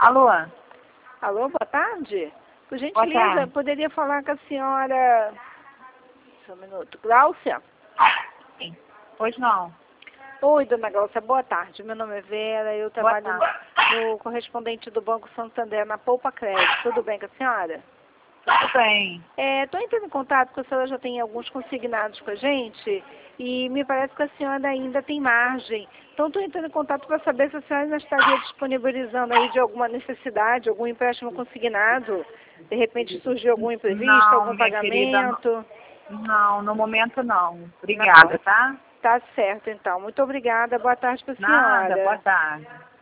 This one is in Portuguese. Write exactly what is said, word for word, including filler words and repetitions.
Alô? Alô, boa tarde. Por Boa gentileza, tarde. poderia falar com a senhora... Só um minuto. Gláucia? Sim. Pois não. Oi, dona Gláucia, boa tarde. Meu nome é Vera, eu Boa trabalho tarde. no correspondente do Banco Santander, na Poupa Crédito. Tudo bem com a senhora? Tudo bem. Estou entrando em contato porque a senhora já tem alguns consignados com a gente e me parece que a senhora ainda tem margem. Então, estou entrando em contato para saber se a senhora ainda estaria disponibilizando aí de alguma necessidade, algum empréstimo consignado. De repente surgiu algum imprevisto, Não, algum minha querida, pagamento. não, não, no momento não. Obrigada, Não. tá? Tá certo, então. Muito obrigada. Boa tarde para a Nada, boa senhora. tarde.